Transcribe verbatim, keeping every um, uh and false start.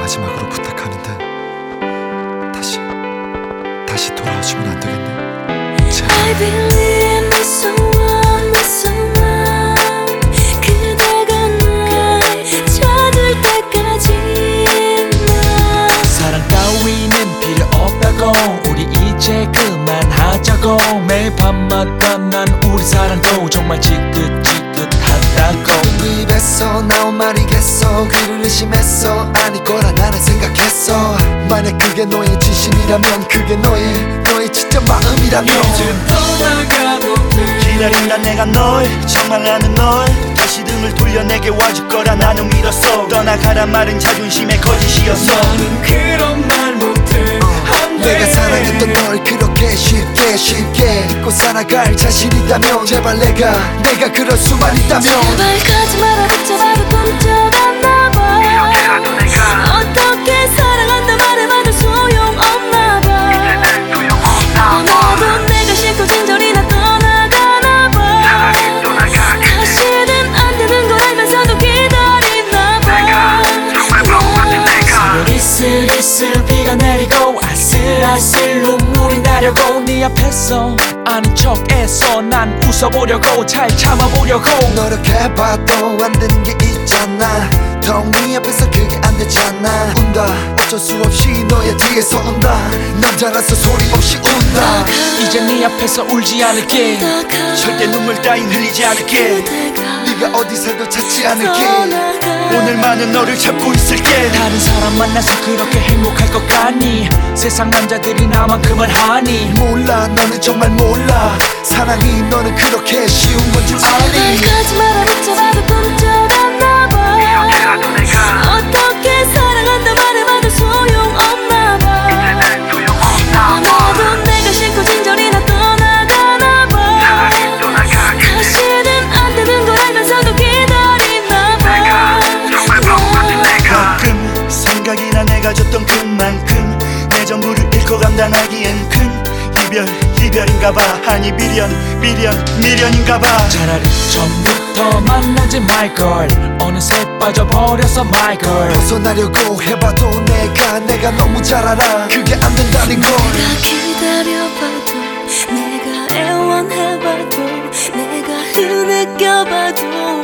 마지막으로 부탁하는데 다시 다시 돌아와주면 안 되겠니? 제발. I believe me so long, me so long. 그대가 날 찾을 때까지만. 사랑 따위는 필요 없다고 우리 이제 그만하자고 매일 밤마다 난 우리 사랑도 정말 지긋지긋하다고 네 입에서 나온 말이겠어 그를 의심했어 아닐 거라 나는 생각했어 만약 그게 너의 진심이라면 그게 너의 너의 진짜 마음이라면 이젠 떠나가도 돼 기다린다 내가 널 정말 나는 널 다시 등을 돌려 내게 와줄 거라 나는 믿었어 떠나가란 말은 자존심의 거짓이었어 나는 그런 말 못해 안 돼. 내가 사랑했던 널 그렇게 쉽게 쉽게 잊고 살아갈 자신 있다면 제발 내가 내가 그럴 수만 있다면 제발 가지 마라 붙잡아도 꿈쩍었나 봐. 이렇게라도 내가 어떻게 사랑한다 말해봐도 소용없나 봐. 이제는 소용없나 봐. 너도 내가 싫고 진절이나 떠나가나 봐. 차라리 떠나가겠네. 다시는 안 되는 걸 알면서도 기다리나 봐. 내가 정말 바보 같은 내가 이슬이슬 비가 내리고 아슬아슬 눈물이 나려고 네 앞에서 아닌 척해서 난 웃어보려고 잘 참아보려고 노력해봐도 안 되는 게 있잖아 더욱 네 앞에서 그게 안 되잖아 운다 어쩔 수 없이 너의 뒤에서 운다 남자라서 소리 없이 운다 이제 네 앞에서 울지 않을게 절대 눈물 따윈 흘리지 않을게 네가 어디 살도 찾지 않을게 오늘만은 너를 잡고 있을게 다른 사람 만나서 그렇게 행복할 것 같니 세상 남자들이 나만큼을 하니 몰라 너는 정말 몰라 사랑이 너는 그렇게 쉬운 건 줄 아니 가지 마라 붙잡아도 꿈쩍었나 봐. 이렇게라도 내가 어떻게 사랑한다 말해봐도 소용없나 봐. 이제는 소용없나 봐. 너도 내가 싫고 진절이나 떠나가나 봐. 차라리 떠나가겠네. 다시는 안 되는 걸 알면서도 기다리나 봐. 내가 정말 바보 같은 내가 가끔 생각이 나 내가 줬던 그만큼 내 전부를 잃고 감당하기엔 큰 이별 이별인가봐 아니 미련 미련 미련인가봐 차라리 처음부터 만나지 말걸 어느새 빠져버려서 my girl 벗어나려고 해봐도 내가 내가 너무 잘 알아 그게 안 된다는 걸 내가 기다려봐도 내가 애원해봐도 내가 흐느껴봐도